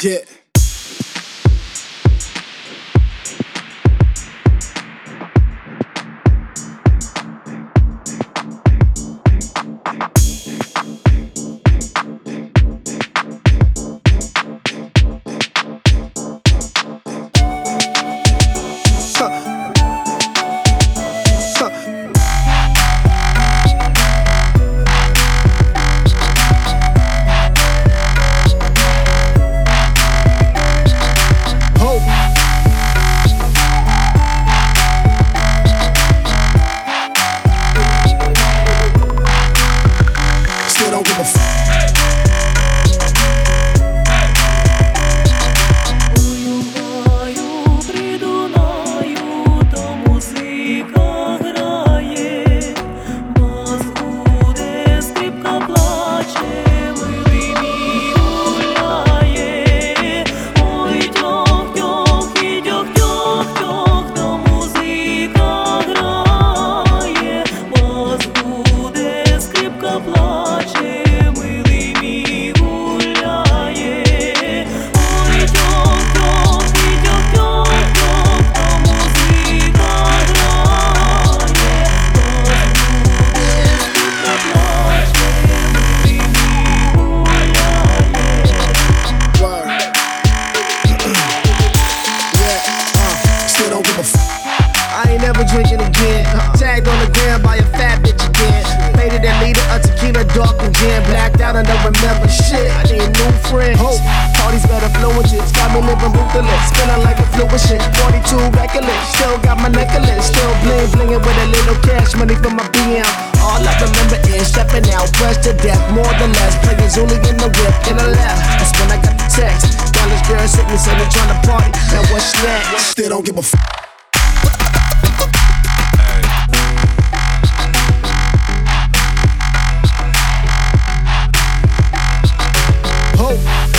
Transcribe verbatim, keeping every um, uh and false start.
Yeah. Drinking again, tagged on the gram by a fat bitch again. Faded that leader, a tequila, dark and gin. Blacked out and don't remember shit. I need new friends. Hope all these better fluences got me living ruthless, spinning like a fluid shit. forty-two reckless, still got my necklace, still bling blinging with a little cash money for my B M. All I remember is stepping out, pressed to death, more than less. Playing Zulu in the whip, in the left. That's when I got the text. Dallas girl sitting me, saying they tryna party. Now what's next? Still don't give a f. Hope